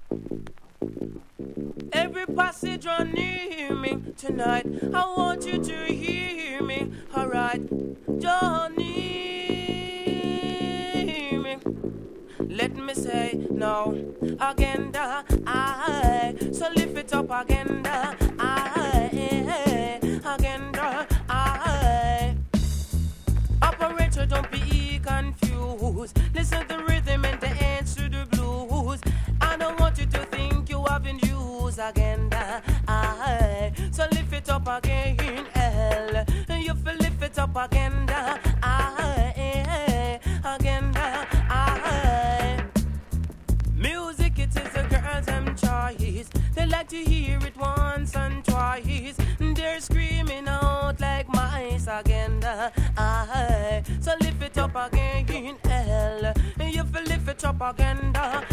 Every passage on near me tonight, I want you to hear me. Alright, Johnny, me. Let me say no agenda. I so lift it up agenda. I agenda. I operator, don't be confused. Listen to the rhythm and dance to the blues. I don't want you to think you haven't used agenda. I so lift it up again. L you feel lift it up agenda. I agenda. I music, it is a girl's choice. They like to hear it once and twice. They're screaming out like mice agenda. I so lift it up again. L you feel lift it up agenda.